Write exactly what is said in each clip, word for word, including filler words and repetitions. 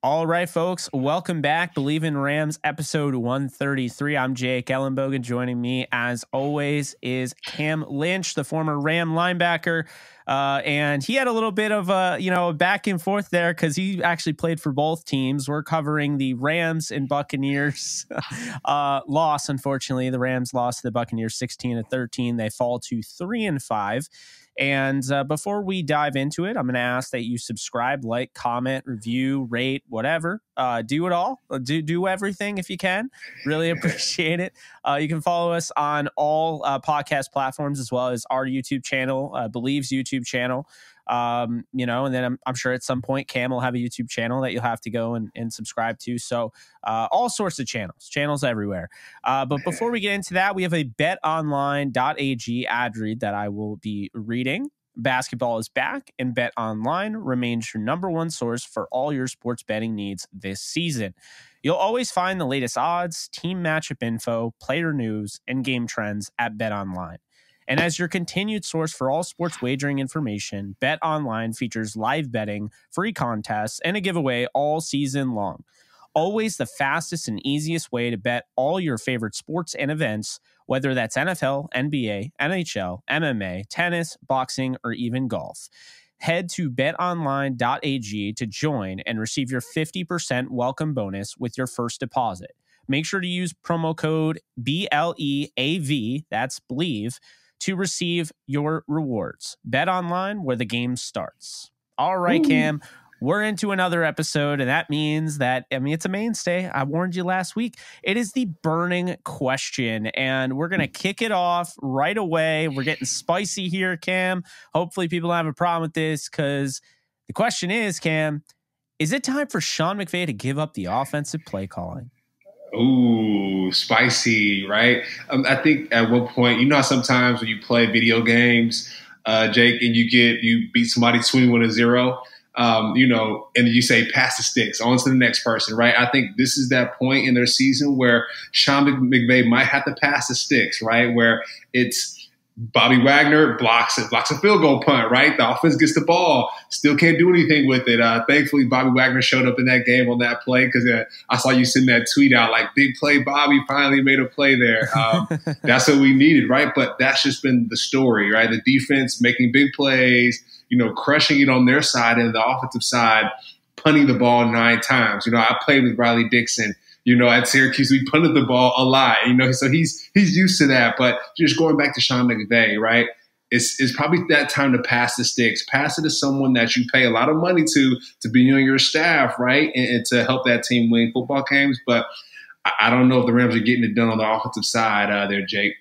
All right, folks, welcome back. Believe in Rams, episode one thirty-three. I'm Jake Ellenbogen. Joining me, as always, is Cam Lynch, the former Ram linebacker. Uh, and he had a little bit of a, you know, back and forth there because he actually played for both teams. We're covering the Rams and Buccaneers uh, loss. Unfortunately, the Rams lost to the Buccaneers sixteen to thirteen. They fall to three and five. And uh, before we dive into it, I'm going to ask that you subscribe, like, comment, review, rate, whatever. Uh, do it all. Do do everything if you can. Really appreciate it. Uh, you can follow us on all uh, podcast platforms as well as our YouTube channel, uh, Believe's YouTube channel. Um, you know, and then I'm, I'm sure at some point Cam will have a YouTube channel that you'll have to go and, and subscribe to. So uh, all sorts of channels, channels everywhere. Uh, but before we get into that, we have a bet online dot a g ad read that I will be reading. Basketball is back, and BetOnline remains your number one source for all your sports betting needs this season. You'll always find the latest odds, team matchup info, player news, and game trends at BetOnline. And as your continued source for all sports wagering information, BetOnline features live betting, free contests, and a giveaway all season long. Always the fastest and easiest way to bet all your favorite sports and events, whether that's N F L, N B A, N H L, M M A, tennis, boxing, or even golf. Head to bet online dot a g to join and receive your fifty percent welcome bonus with your first deposit. Make sure to use promo code B L E A V, that's Believe, to receive your rewards. Bet online where the game starts. All right, Ooh. Cam, we're into another episode, and that means that, I mean, it's a mainstay. I warned you last week. It is the burning question, and we're going to kick it off right away. We're getting spicy here, Cam. Hopefully people don't have a problem with this, because the question is, Cam, is it time for Sean McVay to give up the offensive play calling? Ooh, spicy, right? Um, I think at one point, you know how sometimes when you play video games, uh, Jake, and you get you beat somebody twenty-one to zero, um, you know, and you say pass the sticks on to the next person, right? I think this is that point in their season where Sean McVay might have to pass the sticks, right? Where it's Bobby Wagner blocks it, blocks a field goal punt, right? The offense gets the ball, still can't do anything with it. Uh, thankfully, Bobby Wagner showed up in that game on that play because uh, I saw you send that tweet out like, big play, Bobby finally made a play there. Um, that's what we needed, right? But that's just been the story, right? The defense making big plays, you know, crushing it on their side, and the offensive side punting the ball nine times. You know, I played with Riley Dixon. You know, at Syracuse, we punted the ball a lot, you know, so he's he's used to that. But just going back to Sean McVay, right, it's, it's probably that time to pass the sticks. Pass it to someone that you pay a lot of money to, to be on your staff, right, and, and to help that team win football games. But I, I don't know if the Rams are getting it done on the offensive side uh, there, Jake.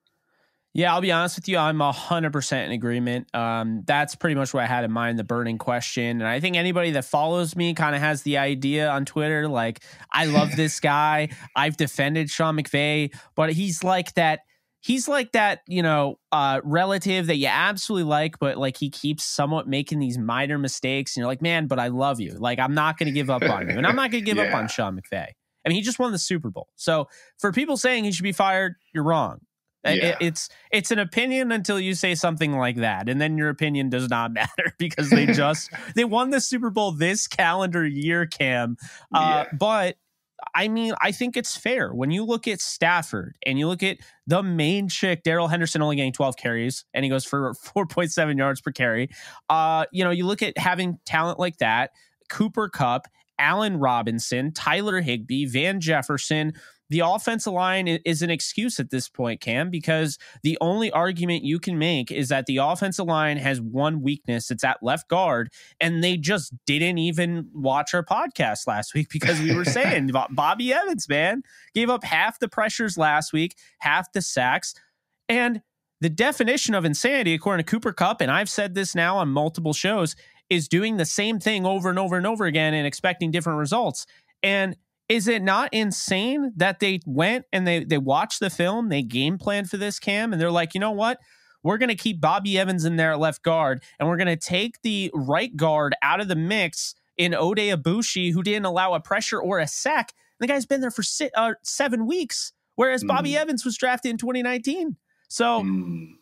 Yeah, I'll be honest with you. I'm one hundred percent in agreement. Um, that's pretty much what I had in mind, the burning question. And I think anybody that follows me kind of has the idea on Twitter, like, I love this guy. I've defended Sean McVay, but he's like that. He's like that, you know, uh, relative that you absolutely like, but like he keeps somewhat making these minor mistakes. And you're like, man, but I love you. Like, I'm not going to give up on you. And I'm not going to give yeah. up on Sean McVay. I mean, he just won the Super Bowl. So for people saying he should be fired, you're wrong. Yeah. It's it's an opinion until you say something like that, and then your opinion does not matter because they just they won the Super Bowl this calendar year, Cam. Uh, yeah. But I mean, I think it's fair when you look at Stafford and you look at the main chick, Darrell Henderson, only getting twelve carries, and he goes for four point seven yards per carry. Uh, you know, you look at having talent like that, Cooper Kupp, Allen Robinson, Tyler Higbee, Van Jefferson. The offensive line is an excuse at this point, Cam, because the only argument you can make is that the offensive line has one weakness. It's at left guard, and they just didn't even watch our podcast last week because we were saying Bobby Evans, man, gave up half the pressures last week, half the sacks, and the definition of insanity, according to Cooper Kupp, and I've said this now on multiple shows, is doing the same thing over and over and over again and expecting different results. And is it not insane that they went and they they watched the film, they game planned for this, Cam, and they're like, you know what? We're going to keep Bobby Evans in there at left guard, and we're going to take the right guard out of the mix in Ode Abushi, who didn't allow a pressure or a sack. The guy's been there for si- uh, seven weeks, whereas mm. Bobby Evans was drafted in twenty nineteen. So mm.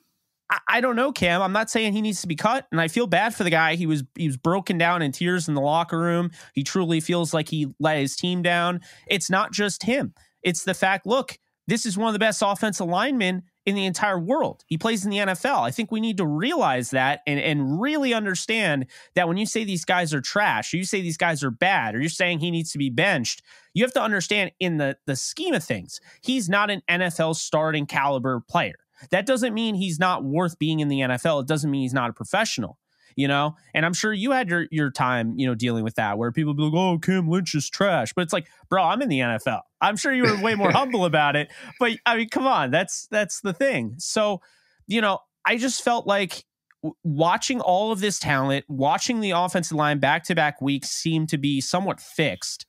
I, I don't know, Cam. I'm not saying he needs to be cut, and I feel bad for the guy. He was he was broken down in tears in the locker room. He truly feels like he let his team down. It's not just him. It's the fact, look, this is one of the best offensive linemen in the entire world. He plays in the N F L. I think we need to realize that and, and really understand that when you say these guys are trash, or you say these guys are bad, or you're saying he needs to be benched, you have to understand in the, the scheme of things, he's not an N F L starting caliber player. That doesn't mean he's not worth being in the N F L. It doesn't mean he's not a professional, you know? And I'm sure you had your, your time, you know, dealing with that, where people be like, oh, Cam Lynch is trash. But it's like, bro, I'm in the N F L. I'm sure you were way more humble about it. But I mean, come on, that's, that's the thing. So, you know, I just felt like w- watching all of this talent, watching the offensive line back-to-back weeks seem to be somewhat fixed.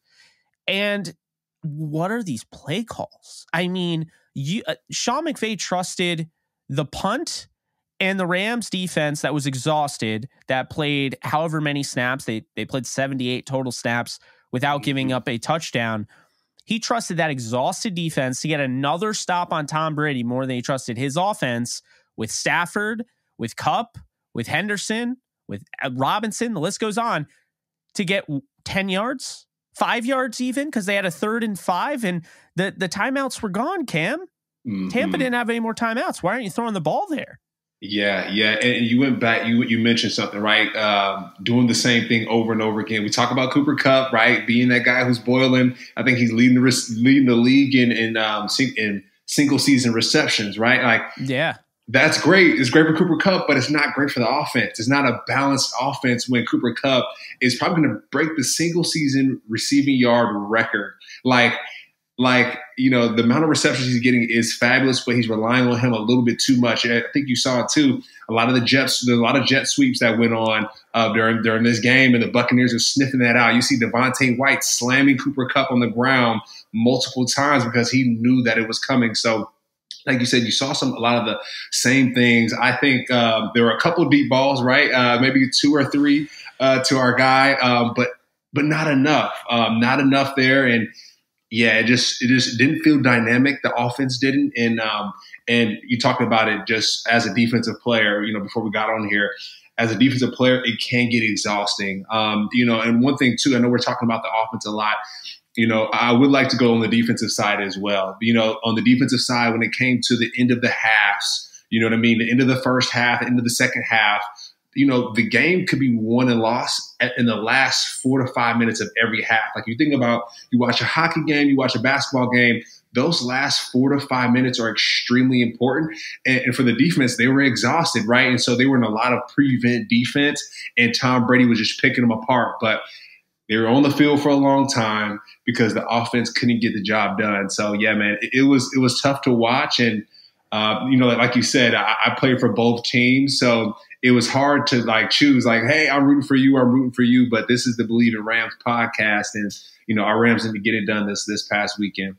And what are these play calls? I mean, you, uh, Sean McVay trusted the punt and the Rams defense that was exhausted, that played however many snaps. They they played seventy-eight total snaps without giving up a touchdown. He trusted that exhausted defense to get another stop on Tom Brady more than he trusted his offense with Stafford, with Kupp, with Henderson, with Robinson. The list goes on, to get ten yards. Five yards even, because they had a third and five, and the, the timeouts were gone, Cam. Mm-hmm. Tampa didn't have any more timeouts. Why aren't you throwing the ball there? Yeah, yeah. And you went back, you you mentioned something, right? Um, doing the same thing over and over again. We talk about Cooper Kupp, right? Being that guy who's boiling. I think he's leading the leading the league in in, um, in single season receptions, right? Like, yeah. That's great. It's great for Cooper Kupp, but it's not great for the offense. It's not a balanced offense when Cooper Kupp is probably going to break the single season receiving yard record. Like, like you know, the amount of receptions he's getting is fabulous, but he's relying on him a little bit too much. I think you saw it too. A lot of the jets, there's a lot of jet sweeps that went on uh, during during this game, and the Buccaneers are sniffing that out. You see Devontae White slamming Cooper Kupp on the ground multiple times because he knew that it was coming. So, like you said, you saw some a lot of the same things. I think uh, there were a couple of deep balls, right? Uh, maybe two or three uh, to our guy, um, but but not enough. Um, not enough there, and yeah, it just it just didn't feel dynamic. The offense didn't, and um, and you talked about it just as a defensive player. You know, before we got on here, as a defensive player, it can get exhausting. Um, you know, and one thing too, I know we're talking about the offense a lot. You know, I would like to go on the defensive side as well. You know, on the defensive side, when it came to the end of the halves, you know what I mean? The end of the first half, the end of the second half, you know, the game could be won and lost at, in the last four to five minutes of every half. Like you think about, you watch a hockey game, you watch a basketball game, those last four to five minutes are extremely important. And, and for the defense, they were exhausted, right? And so they were in a lot of prevent defense, and Tom Brady was just picking them apart. But they were on the field for a long time because the offense couldn't get the job done. So yeah, man, it, it was it was tough to watch, and uh, you know, like you said, I, I played for both teams, so it was hard to like choose. Like, hey, I'm rooting for you, I'm rooting for you, but this is the Believe in Rams podcast, and you know, our Rams need to get it done this this past weekend.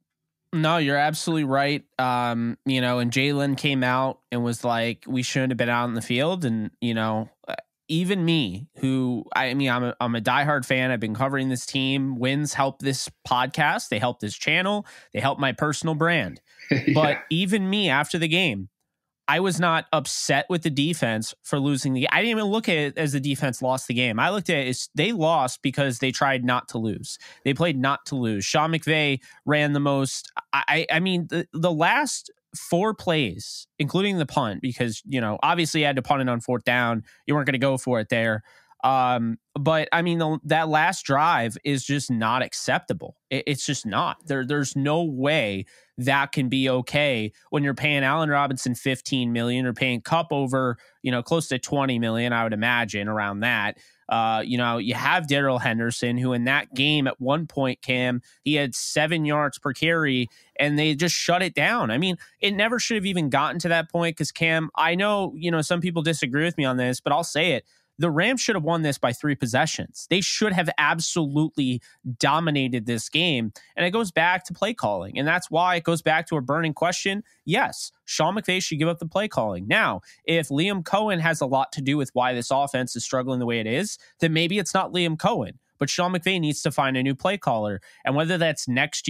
No, you're absolutely right. Um, you know, and Jalen came out and was like, we shouldn't have been out in the field, and you know. Even me, who I mean, I'm a, I'm a diehard fan. I've been covering this team. Wins help this podcast. They help this channel. They help my personal brand. yeah. But even me, after the game, I was not upset with the defense for losing the. I didn't even look at it as the defense lost the game. I looked at it as they lost because they tried not to lose. They played not to lose. Sean McVay ran the most. I I mean, the the last four plays, including the punt, because, you know, obviously you had to punt it on fourth down. You weren't going to go for it there. Um, but I mean, the, that last drive is just not acceptable. It, it's just not. There, there's no way that can be okay when you're paying Allen Robinson fifteen million dollars or paying Kupp over, you know, close to twenty million dollars, I would imagine, around that. Uh, you know, you have Darrell Henderson, who in that game at one point, Cam, he had seven yards per carry, and they just shut it down. I mean, it never should have even gotten to that point because, Cam, I know, you know, some people disagree with me on this, but I'll say it. The Rams should have won this by three possessions. They should have absolutely dominated this game. And it goes back to play calling. And that's why it goes back to a burning question. Yes, Sean McVay should give up the play calling. Now, if Liam Cohen has a lot to do with why this offense is struggling the way it is, then maybe it's not Liam Cohen. But Sean McVay needs to find a new play caller. And whether that's next year,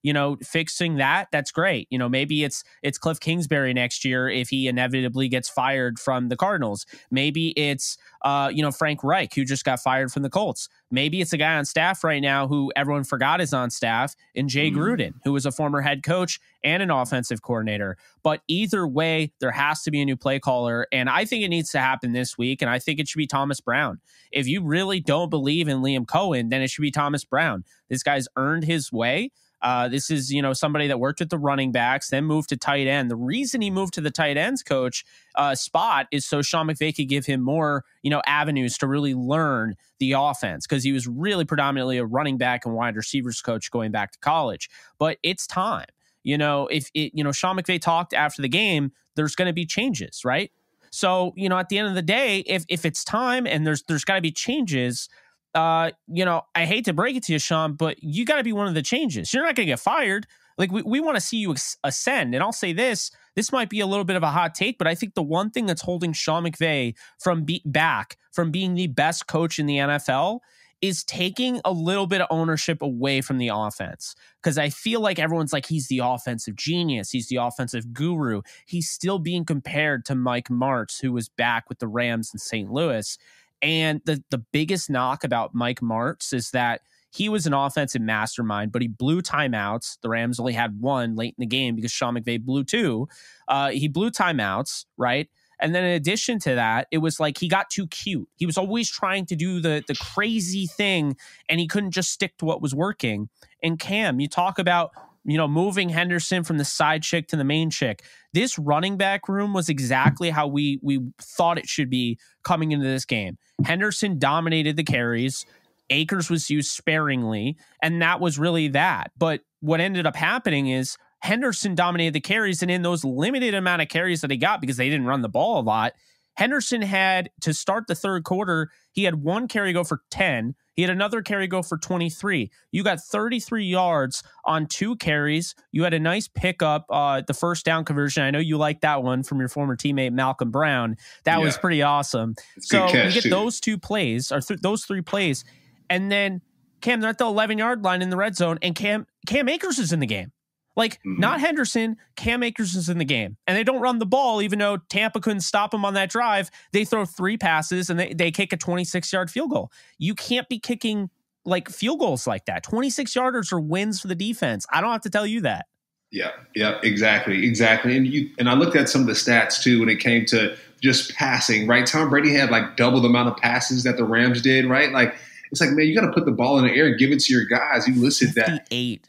you know, fixing that, that's great. You know, maybe it's it's Cliff Kingsbury next year if he inevitably gets fired from the Cardinals. Maybe it's, uh, you know, Frank Reich, who just got fired from the Colts. Maybe it's a guy on staff right now who everyone forgot is on staff, and Jay Gruden, who was a former head coach and an offensive coordinator. But either way, there has to be a new play caller, and I think it needs to happen this week, and I think it should be Thomas Brown. If you really don't believe in Liam Cohen, then it should be Thomas Brown. This guy's earned his way. Uh, this is, you know, somebody that worked with the running backs, then moved to tight end. The reason he moved to the tight ends coach uh, spot is so Sean McVay could give him more, you know, avenues to really learn the offense, because he was really predominantly a running back and wide receivers coach going back to college. But it's time. You know, if it, you know, Sean McVay talked after the game, there's going to be changes, right? So, you know, at the end of the day, if if it's time and there's there's got to be changes, uh, you know, I hate to break it to you, Sean, but you got to be one of the changes. You're not going to get fired. Like, we, we want to see you ex- ascend. And I'll say this, this might be a little bit of a hot take, but I think the one thing that's holding Sean McVay from be- back from being the best coach in the N F L is taking a little bit of ownership away from the offense. Because I feel like everyone's like, he's the offensive genius. He's the offensive guru. He's still being compared to Mike Martz, who was back with the Rams in Saint Louis. And the, the biggest knock about Mike Martz is that he was an offensive mastermind, but he blew timeouts. The Rams only had one late in the game because Sean McVay blew two. Uh, he blew timeouts, right? And then in addition to that, it was like he got too cute. He was always trying to do the, the crazy thing, and he couldn't just stick to what was working. And Cam, you talk about, you know, moving Henderson from the side chick to the main chick. This running back room was exactly how we we thought it should be coming into this game. Henderson dominated the carries. Akers was used sparingly, and that was really that. But what ended up happening is Henderson dominated the carries, and in those limited amount of carries that he got, because they didn't run the ball a lot, Henderson had, to start the third quarter, he had one carry go for ten. He had another carry go for twenty-three. You got thirty-three yards on two carries. You had a nice pickup, uh, the first down conversion. I know you like that one from your former teammate, Malcolm Brown. That yeah. was pretty awesome. It's so you get too. those two plays, or th- those three plays, and then Cam, they're at the eleven-yard line in the red zone, and Cam Cam Akers is in the game. Like, mm-hmm. not Henderson, Cam Akers is in the game. And they don't run the ball, even though Tampa couldn't stop them on that drive. They throw three passes, and they, they kick a twenty-six-yard field goal. You can't be kicking, like, field goals like that. twenty-six-yarders are wins for the defense. I don't have to tell you that. Yeah, yeah, exactly, exactly. And you and I looked at some of the stats, too, when it came to just passing, right? Tom Brady had, like, double the amount of passes that the Rams did, right? Like, it's like, man, you got to put the ball in the air and give it to your guys. You listed that. fifty-eight.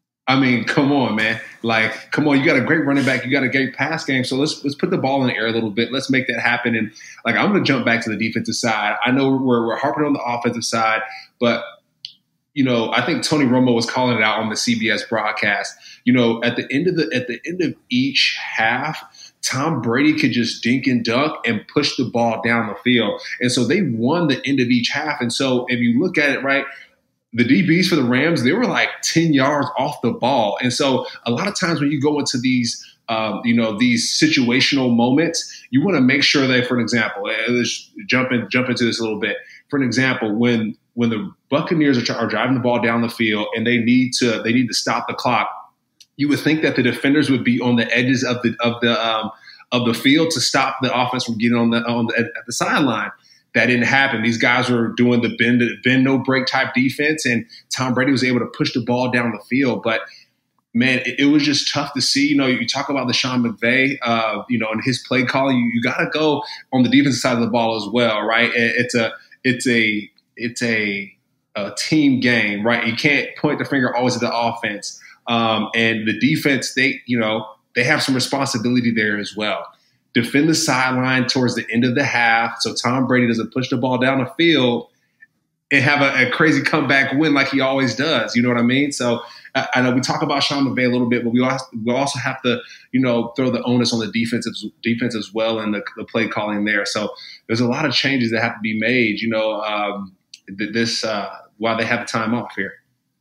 I mean, come on, man. Like, come on, you got a great running back. You got a great pass game. So let's let's put the ball in the air a little bit. Let's make that happen. And, like, I'm going to jump back to the defensive side. I know we're, we're harping on the offensive side, but, you know, I think Tony Romo was calling it out on the C B S broadcast. You know, at the end of the at the end of each half, Tom Brady could just dink and dunk and push the ball down the field. And so they won the end of each half. And so if you look at it, right, the D Bs for the Rams, they were like ten yards off the ball. And so a lot of times when you go into these, um, you know, these situational moments, you want to make sure that, for an example, let's jump in, jump into this a little bit. For an example, when when the Buccaneers are, are driving the ball down the field and they need to they need to stop the clock, you would think that the defenders would be on the edges of the of the um, of the field to stop the offense from getting on the on the, at the sideline. That didn't happen. These guys were doing the bend, bend no break type defense, and Tom Brady was able to push the ball down the field. But, man, it, it was just tough to see. You know, you talk about the Sean McVay, uh, you know, and his play calling. You, you got to go on the defensive side of the ball as well, right? It, it's a it's a it's a, a team game, right? You can't point the finger always at the offense, um, and the defense. They, you know, they have some responsibility there as well. Defend the sideline towards the end of the half so Tom Brady doesn't push the ball down the field and have a, a crazy comeback win like he always does. You know what I mean? So I, I know we talk about Sean McVay a little bit, but we also, we also have to, you know, throw the onus on the defensive defense as well and the, the play calling there. So there's a lot of changes that have to be made, you know, um, this uh, while they have the time off here.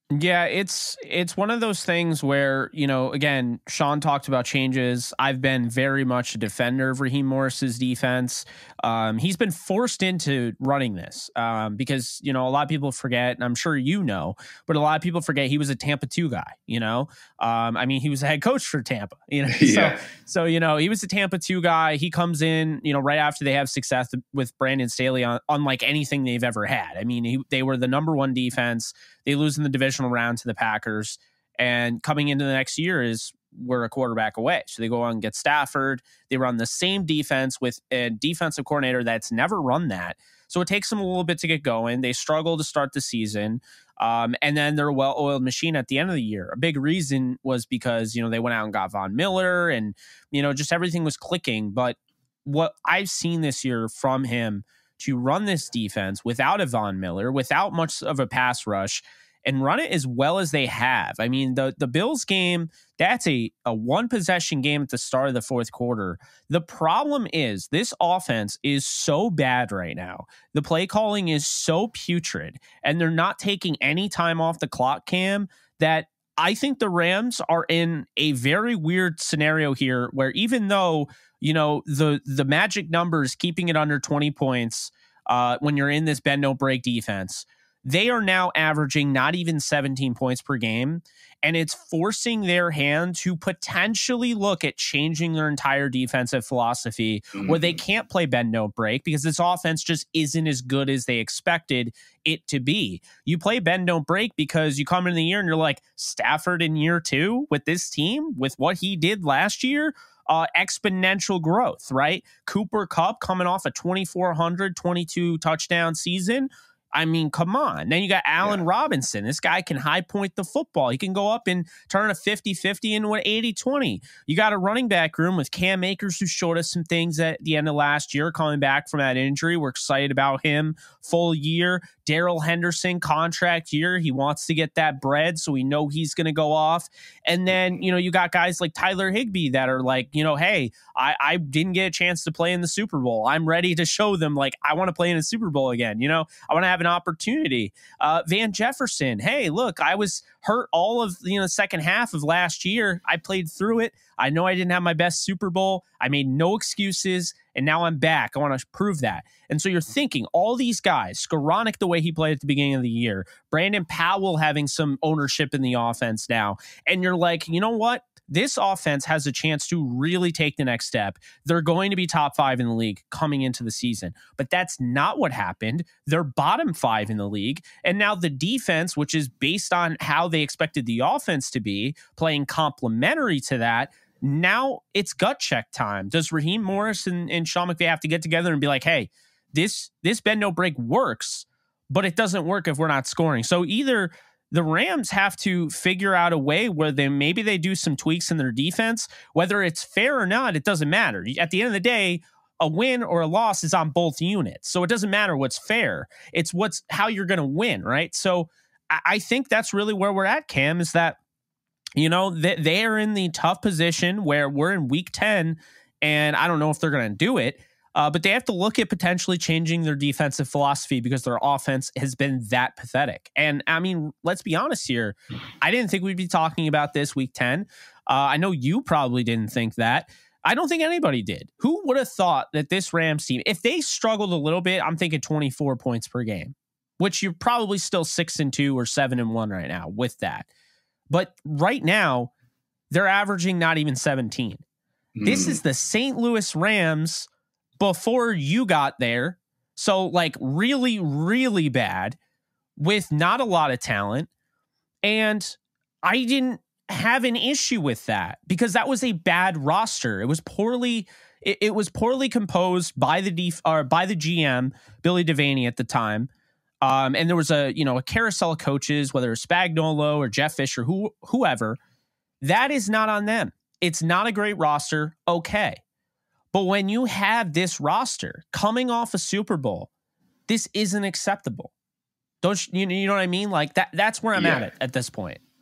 Yeah, it's it's one of those things where, you know, again, Sean talked about changes. I've been very much a defender of Raheem Morris's defense. Um, he's been forced into running this um, because, you know, a lot of people forget, and I'm sure you know, but a lot of people forget he was a Tampa two guy, you know. Um, I mean, he was a head coach for Tampa, you know. Yeah. So, so, you know, he was a Tampa two guy. He comes in, you know, right after they have success with Brandon Staley on, unlike anything they've ever had. I mean, he, they were the number one defense. They lose in the divisional round to the Packers, and coming into the next year is we're a quarterback away. So they go on and get Stafford. They run the same defense with a defensive coordinator that's never run that. So it takes them a little bit to get going. They struggle to start the season. Um, and then they're a well-oiled machine at the end of the year. A big reason was because, you know, they went out and got Von Miller and, you know, just everything was clicking. But what I've seen this year from him to run this defense without a Von Miller, without much of a pass rush, and run it as well as they have. I mean, the, the Bills game, that's a, a one-possession game at the start of the fourth quarter. The problem is this offense is so bad right now. The play calling is so putrid, and they're not taking any time off the clock, Cam, that I think the Rams are in a very weird scenario here where even though, you know, the the magic number is keeping it under twenty points uh, when you're in this bend don't break defense, they are now averaging not even seventeen points per game, and it's forcing their hand to potentially look at changing their entire defensive philosophy mm-hmm. where they can't play bend don't break because this offense just isn't as good as they expected it to be. You play bend don't break because you come in the year and you're like, Stafford in year two with this team, with what he did last year, Uh, exponential growth, right? Cooper Kupp coming off a twenty-four hundred, twenty-two touchdown season. I mean, come on. Then you got Allen yeah. Robinson. This guy can high point the football. He can go up and turn a fifty-fifty into an eighty-twenty. You got a running back room with Cam Akers, who showed us some things at the end of last year, coming back from that injury. We're excited about him. Full year. Darrell Henderson, contract year. He wants to get that bread, so we know he's going to go off. And then, you know, you got guys like Tyler Higbee that are like, you know, hey, I, I didn't get a chance to play in the Super Bowl. I'm ready to show them, like, I want to play in a Super Bowl again. You know, I want to have an opportunity. Uh, Van Jefferson, hey, look, I was hurt all of, you know, the second half of last year. I played through it. I know I didn't have my best Super Bowl. I made no excuses, and now I'm back. I want to prove that. And so you're thinking all these guys, Skoranek the way he played at the beginning of the year, Brandon Powell having some ownership in the offense now, and you're like, you know what? This offense has a chance to really take the next step. They're going to be top five in the league coming into the season, but that's not what happened. They're bottom five in the league. And now the defense, which is based on how they expected the offense to be, playing complementary to that, now it's gut check time. Does Raheem Morris and, and Sean McVay have to get together and be like, hey, this, this bend no break works, but it doesn't work if we're not scoring. So either the Rams have to figure out a way where they maybe they do some tweaks in their defense. Whether it's fair or not, it doesn't matter. At the end of the day, a win or a loss is on both units. So it doesn't matter what's fair. It's what's how you're going to win, right? So I, I think that's really where we're at, Cam, is that, you know, they, they are in the tough position where we're in week ten, and I don't know if they're going to do it. Uh, but they have to look at potentially changing their defensive philosophy because their offense has been that pathetic. And I mean, let's be honest here. I didn't think we'd be talking about this week ten. Uh, I know you probably didn't think that. I don't think anybody did. Who would have thought that this Rams team, if they struggled a little bit, I'm thinking twenty-four points per game, which you're probably still six and two or seven and one right now with that. But right now, they're averaging not even seventeen. Mm. This is the Saint Louis Rams before you got there. So like really, really bad with not a lot of talent. And I didn't have an issue with that because that was a bad roster. It was poorly, it, it was poorly composed by the def, or by the G M, Billy Devaney at the time. Um, and there was a, you know, a carousel of coaches, whether it's Spagnuolo or Jeff Fisher, who, whoever. That is not on them. It's not a great roster. Okay. But when you have this roster coming off a Super Bowl, this isn't acceptable. Don't you, you know what I mean? Like that, that's where I'm yeah. at it at this point.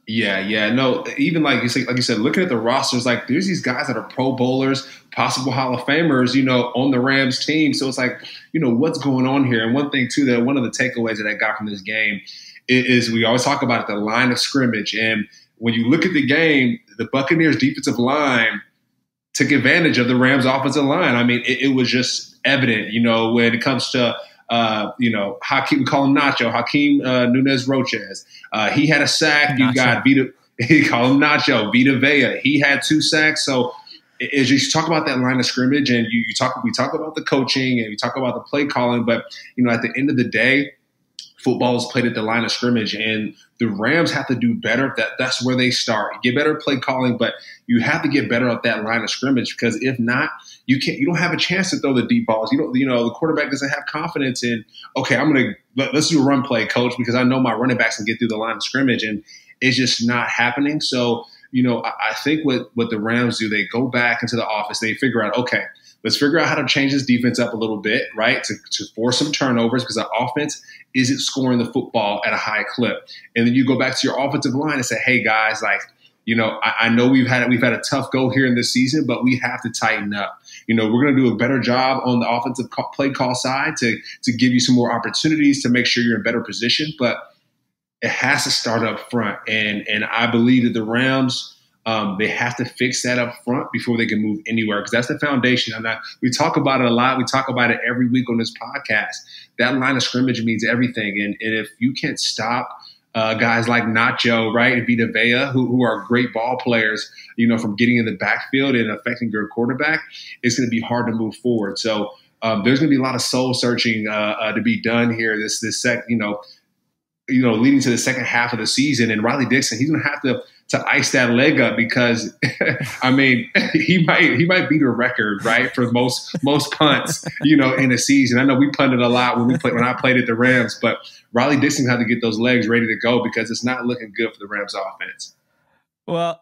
Yeah, yeah. No, even like you say, like you said, looking at the rosters, like there's these guys that are Pro Bowlers, possible Hall of Famers, you know, on the Rams team. So it's like, you know, what's going on here? And one thing too, that one of the takeaways that I got from this game is, is we always talk about the line of scrimmage. And when you look at the game, the Buccaneers defensive line took advantage of the Rams offensive line. I mean, it, it was just evident, you know, when it comes to Uh, you know, Hakeem, we call him Nacho, Hakeem uh, Nunez Roches. Uh, he had a sack. You Nacho. got Vita, he call him Nacho, Vita Vea. He had two sacks. So as you talk about that line of scrimmage, and you, you talk, we talk about the coaching and we talk about the play calling, but you know, at the end of the day, football is played at the line of scrimmage, and the Rams have to do better. That that's where they start. Get better at play calling, but you have to get better at that line of scrimmage, because if not, you can't. You don't have a chance to throw the deep balls. You don't. You know, the quarterback doesn't have confidence in. Okay, I'm gonna let, let's do a run play, coach, because I know my running backs can get through the line of scrimmage, and it's just not happening. So you know, I, I think what what the Rams do, they go back into the office, they figure out, okay, let's figure out how to change this defense up a little bit, right, to, to force some turnovers, because the offense isn't scoring the football at a high clip. And then you go back to your offensive line and say, hey, guys, like, you know, I, I know we've had we've had a tough go here in this season, but we have to tighten up. You know, we're going to do a better job on the offensive call, play call side to to give you some more opportunities to make sure you're in better position. But it has to start up front. And, and I believe that the Rams – Um, they have to fix that up front before they can move anywhere, because that's the foundation. And I, we talk about it a lot. We talk about it every week on this podcast. That line of scrimmage means everything. And, and if you can't stop uh, guys like Nacho, right, and Vita Vea, who, who are great ball players, you know, from getting in the backfield and affecting your quarterback, it's going to be hard to move forward. So um, there's going to be a lot of soul searching uh, uh, to be done here. This this sec, you know, you know, leading to the second half of the season, and Riley Dixon, he's going to have to. to ice that leg up, because I mean, he might he might beat a record, right, for most most punts, you know, in a season. I know we punted a lot when we played when I played at the Rams, but Riley Dixon had to get those legs ready to go, because it's not looking good for the Rams offense. Well,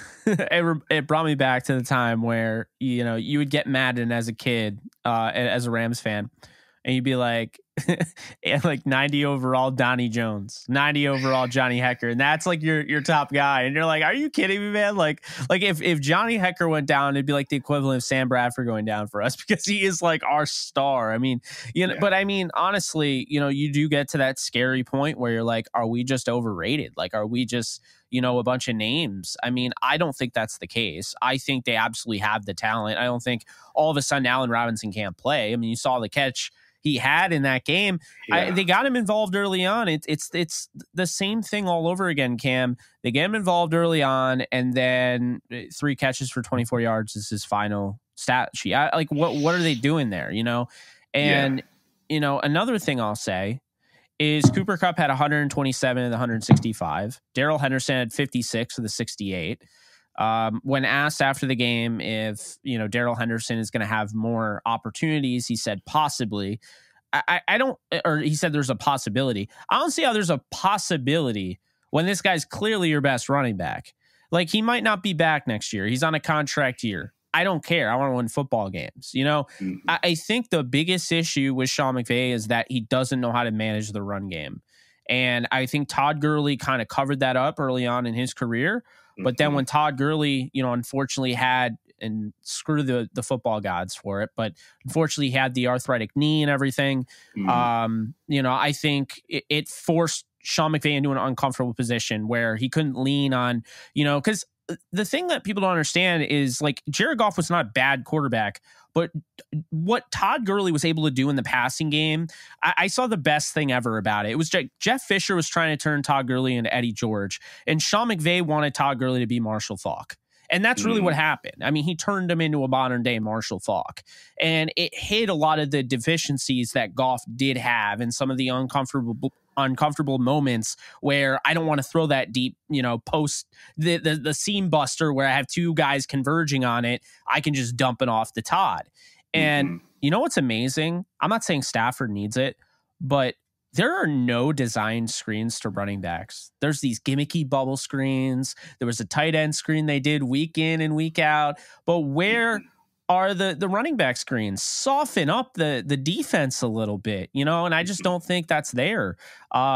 it, it brought me back to the time where, you know, you would get Madden as a kid, uh, as a Rams fan, and you'd be like, and like ninety overall Donnie Jones, ninety overall Johnny Hekker, and that's like your your top guy, and you're like, are you kidding me, man? Like like if if Johnny Hekker went down, it'd be like the equivalent of Sam Bradford going down for us, because he is like our star. I mean, you know, yeah. But I mean, honestly, you know, you do get to that scary point where you're like, are we just overrated? Like, are we just, you know, a bunch of names? I mean, I don't think that's the case. I think they absolutely have the talent. I don't think all of a sudden Allen Robinson can't play. I mean, you saw the catch he had in that game. Yeah. I, they got him involved early on. It, it's it's the same thing all over again, Cam. They get him involved early on, and then three catches for twenty-four yards is his final stat sheet. I, like, what what are they doing there, you know? And, yeah. you know, another thing I'll say is Cooper Kupp had one hundred twenty-seven of the one hundred sixty-five. Darrell Henderson had fifty-six of the sixty-eight. Um, when asked after the game if, you know, Darrell Henderson is going to have more opportunities, he said possibly. I, I don't, or he said there's a possibility. I don't see how there's a possibility when this guy's clearly your best running back. Like, he might not be back next year. He's on a contract year. I don't care. I want to win football games. You know, mm-hmm. I, I think the biggest issue with Sean McVay is that he doesn't know how to manage the run game. And I think Todd Gurley kind of covered that up early on in his career. But then when Todd Gurley, you know, unfortunately had, and screw the, the football gods for it, but unfortunately he had the arthritic knee and everything. Mm. Um, you know, I think it, it forced Sean McVay into an uncomfortable position where he couldn't lean on, you know, because the thing that people don't understand is, like, Jared Goff was not a bad quarterback, but what Todd Gurley was able to do in the passing game, I, I saw the best thing ever about it. It was Jeff, Jeff Fisher was trying to turn Todd Gurley into Eddie George, and Sean McVay wanted Todd Gurley to be Marshall Faulk. And that's really mm. what happened. I mean, he turned him into a modern day Marshall Faulk, and it hid a lot of the deficiencies that Goff did have and some of the uncomfortable uncomfortable moments where I don't want to throw that deep, you know, post the, the, the seam buster where I have two guys converging on it. I can just dump it off to Todd. And mm-hmm. you know, what's amazing? I'm not saying Stafford needs it, but there are no designed screens to running backs. There's these gimmicky bubble screens. There was a tight end screen they did week in and week out. But where are the, the running back screens? Soften up the, the defense a little bit, you know? And I just don't think that's there. Um,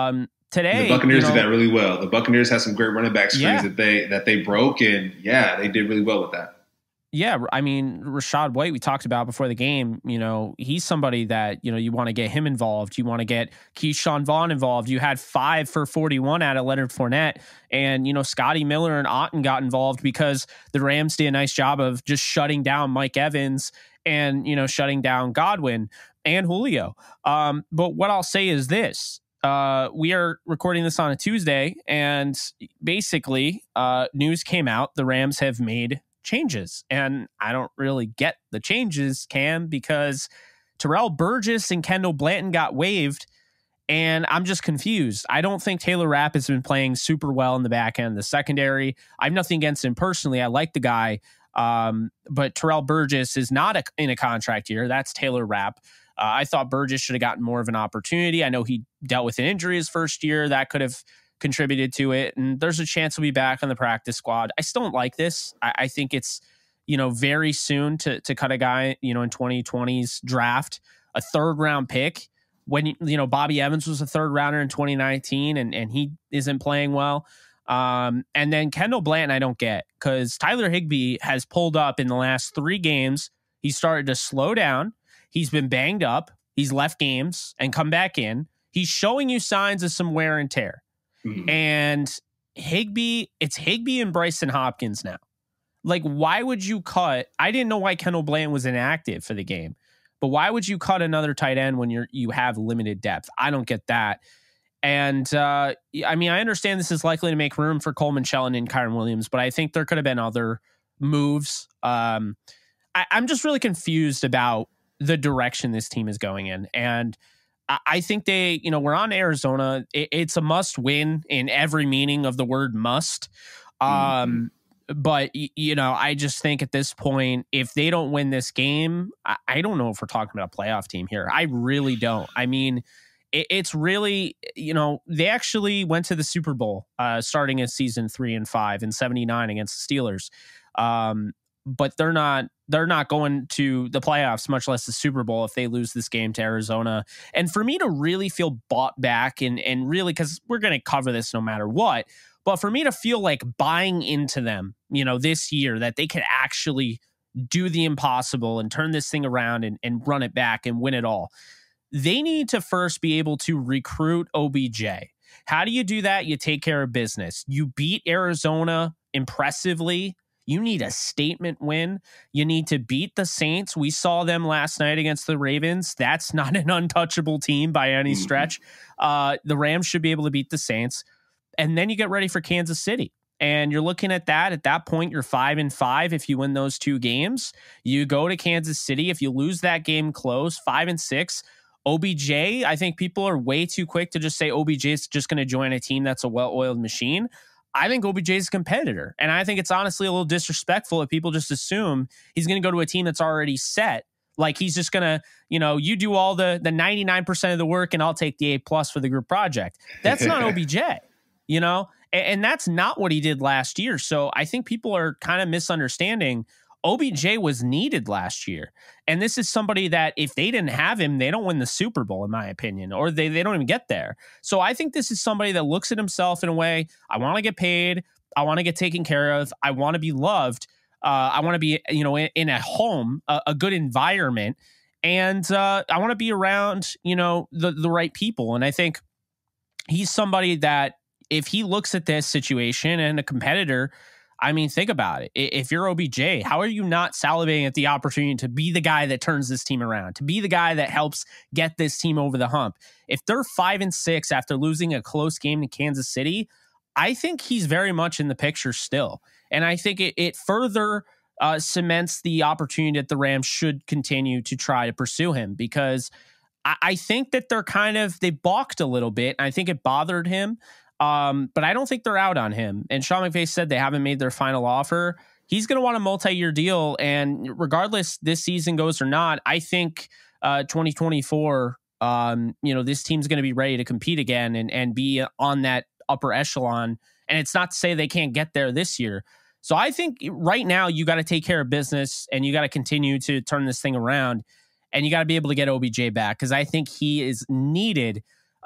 today, and the Buccaneers you know, did that really well. The Buccaneers had some great running back screens yeah. that they that they broke, and yeah, they did really well with that. Yeah, I mean, Rachaad White, we talked about before the game, you know, he's somebody that, you know, you want to get him involved. You want to get Keyshawn Vaughn involved. You had five for forty-one out of Leonard Fournette. And, you know, Scotty Miller and Otten got involved because the Rams did a nice job of just shutting down Mike Evans and, you know, shutting down Godwin and Julio. Um, but what I'll say is this. Uh, we are recording this on a Tuesday, and basically uh, news came out. The Rams have made changes, and I don't really get the changes, Cam, because Terrell Burgess and Kendall Blanton got waived, and I'm just confused. I don't think Taylor Rapp has been playing super well in the back end of the secondary. I have nothing against him personally. I like the guy, um, but Terrell Burgess is not a, in a contract year. That's Taylor Rapp. Uh, I thought Burgess should have gotten more of an opportunity. I know he dealt with an injury his first year. That could have contributed to it, and there's a chance he'll be back on the practice squad. I still don't like this. I, I think it's, you know, very soon to to cut a guy, you know, in twenty twenty's draft, a third round pick when, you know, Bobby Evans was a third rounder in twenty nineteen and, and he isn't playing well. Um, and then Kendall Blanton, I don't get, because Tyler Higbee has pulled up in the last three games. He started to slow down. He's been banged up. He's left games and come back in. He's showing you signs of some wear and tear. Mm-hmm. And Higbee, it's Higbee and Bryson Hopkins now. Like, why would you cut? I didn't know why Kendall Blanton was inactive for the game, but why would you cut another tight end when you're you have limited depth? I don't get that. And uh, I mean, I understand this is likely to make room for Coleman Shelton and Kyren Williams, but I think there could have been other moves. Um, I, I'm just really confused about the direction this team is going in. And I, I think they, you know, we're on Arizona. It, it's a must win in every meaning of the word must. Um, mm-hmm. But, you know, I just think at this point, if they don't win this game, I, I don't know if we're talking about a playoff team here. I really don't. I mean, it, it's really, you know, they actually went to the Super Bowl uh, starting in season three and five in seventy-nine against the Steelers. Um, but they're not they're not going to the playoffs, much less the Super Bowl, if they lose this game to Arizona. And for me to really feel bought back and and really, because we're going to cover this no matter what, but for me to feel like buying into them, you know, this year, that they could actually do the impossible and turn this thing around and, and run it back and win it all, they need to first be able to recruit O B J. How do you do that? You take care of business. You beat Arizona impressively. You need a statement win. You need to beat the Saints. We saw them last night against the Ravens. That's not an untouchable team by any stretch. Uh, the Rams should be able to beat the Saints. And then you get ready for Kansas City. And you're looking at that. At that point, you're five and five. If you win those two games, you go to Kansas City. If you lose that game close, five and six. O B J, I think people are way too quick to just say O B J is just going to join a team that's a well-oiled machine. I think O B J is a competitor. And I think it's honestly a little disrespectful if people just assume he's going to go to a team that's already set. Like he's just going to, you know, you do all the the ninety-nine percent of the work and I'll take the A plus for the group project. That's not O B J, you know, and, and that's not what he did last year. So I think people are kind of misunderstanding. O B J was needed last year. And this is somebody that if they didn't have him, they don't win the Super Bowl, in my opinion, or they, they don't even get there. So I think this is somebody that looks at himself in a way, I want to get paid. I want to get taken care of. I want to be loved. Uh, I want to be, you know, in, in a home, a, a good environment. And uh, I want to be around, you know, the, the right people. And I think he's somebody that if he looks at this situation and a competitor, I mean, think about it. If you're O B J, how are you not salivating at the opportunity to be the guy that turns this team around, to be the guy that helps get this team over the hump? If they're five and six after losing a close game to Kansas City, I think he's very much in the picture still. And I think it, it further uh, cements the opportunity that the Rams should continue to try to pursue him, because I, I think that they're kind of, they balked a little bit. I think it bothered him. Um, but I don't think they're out on him. And Sean McVay said they haven't made their final offer. He's going to want a multi-year deal. And regardless this season goes or not, I think uh, twenty twenty-four, um, you know, this team's going to be ready to compete again and, and be on that upper echelon. And it's not to say they can't get there this year. So I think right now you got to take care of business and you got to continue to turn this thing around and you got to be able to get O B J back, because I think he is needed.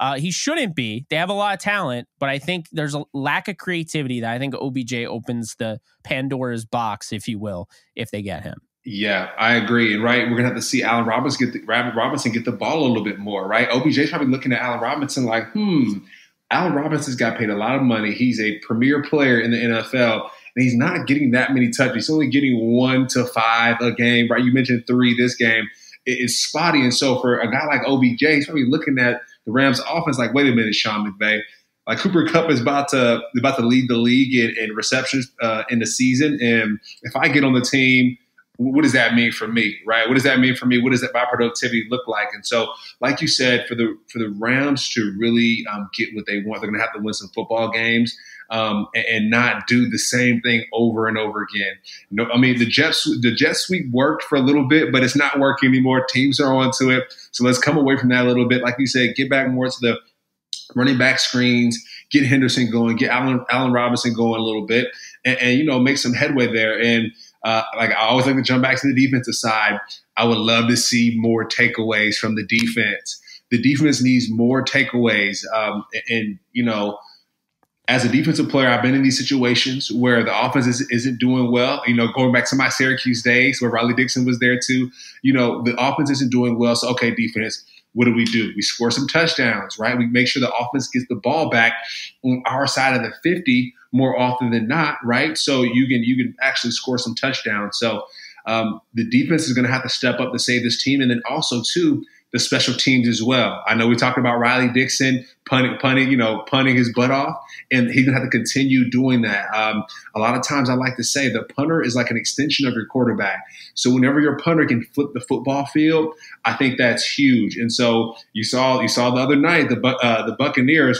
Uh, he shouldn't be. They have a lot of talent, but I think there's a lack of creativity that I think O B J opens the Pandora's box, if you will, if they get him. Yeah, I agree. And right, we're gonna have to see Allen Robinson get the Robinson get the ball a little bit more, right? O B J's probably looking at Allen Robinson like, hmm, Allen Robinson's got paid a lot of money. He's a premier player in the N F L, and he's not getting that many touches. He's only getting one to five a game, right? You mentioned three this game. It's spotty. And so for a guy like O B J, he's probably looking at the Rams offense like, wait a minute, Sean McVay. Like Cooper Kupp is about to about to lead the league in, in receptions uh, in the season. And if I get on the team, what does that mean for me, right? What does that mean for me? What does that my productivity look like? And so, like you said, for the for the Rams to really um, get what they want, they're going to have to win some football games um, and, and not do the same thing over and over again. No, I mean the Jets the jet sweep worked for a little bit, but it's not working anymore. Teams are onto it, so let's come away from that a little bit. Like you said, get back more to the running back screens, get Henderson going, get Allen Allen Robinson going a little bit, and, and you know make some headway there. And Uh, like I always like to jump back to the defensive side. I would love to see more takeaways from the defense. The defense needs more takeaways. Um, and, and, you know, as a defensive player, I've been in these situations where the offense is, isn't doing well. You know, going back to my Syracuse days where Riley Dixon was there too, you know, the offense isn't doing well. So, okay, defense, what do we do? We score some touchdowns, right? We make sure the offense gets the ball back on our side of the fifty more often than not, right? So you can you can actually score some touchdowns. So um, the defense is going to have to step up to save this team, and then also too the special teams as well. I know we talked about Riley Dixon punting, punting, you know, punting his butt off, and he's going to have to continue doing that. Um, a lot of times, I like to say the punter is like an extension of your quarterback. So whenever your punter can flip the football field, I think that's huge. And so you saw you saw the other night the uh, the Buccaneers,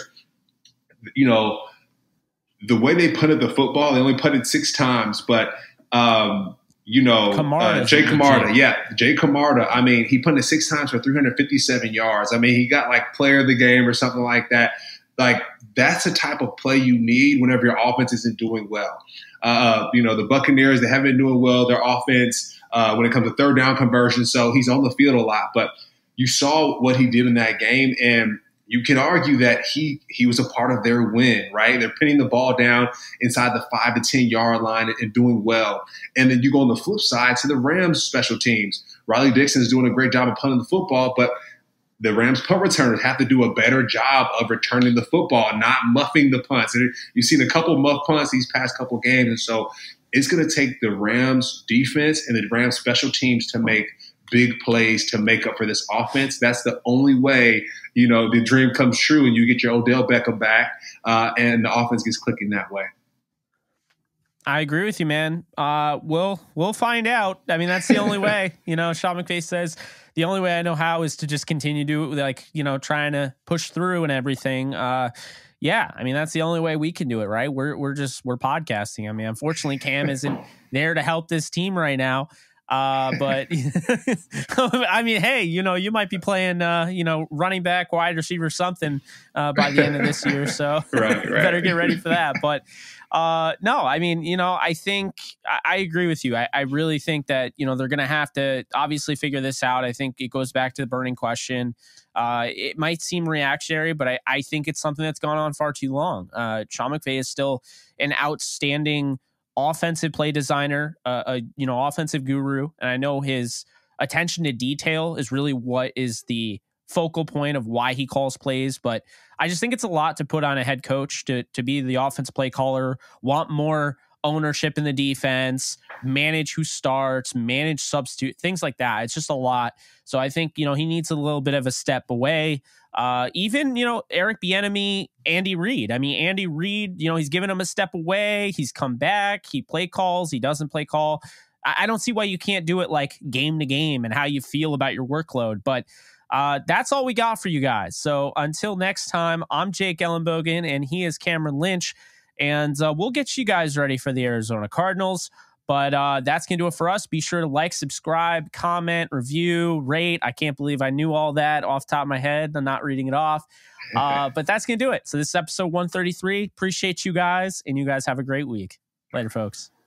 you know. The way they punted the football, they only punted six times, but um, you know, uh, Jay Camarda, yeah, Jay Camarda. I mean, he punted six times for three hundred fifty-seven yards. I mean, he got like player of the game or something like that. Like that's the type of play you need whenever your offense isn't doing well. Uh, you know, the Buccaneers, they haven't been doing well. Their offense uh, when it comes to third down conversion, so he's on the field a lot. But you saw what he did in that game, and you can argue that he he was a part of their win, right? They're pinning the ball down inside the five to ten yard line and, and doing well. And then you go on the flip side to the Rams special teams. Riley Dixon is doing a great job of punting the football, but the Rams punt returners have to do a better job of returning the football, not muffing the punts. And you've seen a couple of muff punts these past couple of games. And so it's going to take the Rams defense and the Rams special teams to make big plays to make up for this offense. That's the only way, you know, the dream comes true and you get your Odell Beckham back uh, and the offense gets clicking that way. I agree with you, man. Uh, we'll we'll find out. I mean, that's the only way. You know, Sean McVay says the only way I know how is to just continue to like, you know, trying to push through and everything. Uh, yeah, I mean, that's the only way we can do it, right? We're we're just we're podcasting. I mean, unfortunately, Cam isn't there to help this team right now. Uh, but I mean, hey, you know, you might be playing, uh, you know, running back, wide receiver, something uh, by the end of this year. So right, right. better get ready for that. But uh, no, I mean, you know, I think I, I agree with you. I, I really think that, you know, they're going to have to obviously figure this out. I think it goes back to the burning question. Uh, it might seem reactionary, but I, I think it's something that's gone on far too long. Uh, Sean McVay is still an outstanding offensive play designer, uh, a you know offensive guru, and I know his attention to detail is really what is the focal point of why he calls plays. But I just think it's a lot to put on a head coach to to be the offense play caller, want more ownership in the defense, manage who starts, manage substitute, things like that. It's just a lot. So I think, you know, he needs a little bit of a step away. Uh, even, you know, Eric Bieniemy, Andy Reid. I mean, Andy Reid, you know, he's given him a step away. He's come back. He play calls. He doesn't play call. I, I don't see why you can't do it like game to game and how you feel about your workload. But uh, that's all we got for you guys. So until next time, I'm Jake Ellenbogen and he is Cameron Lynch. And uh, we'll get you guys ready for the Arizona Cardinals. But uh, that's going to do it for us. Be sure to like, subscribe, comment, review, rate. I can't believe I knew all that off the top of my head. I'm not reading it off. Uh, but that's going to do it. So this is episode one thirty-three. Appreciate you guys, and you guys have a great week. Later, folks.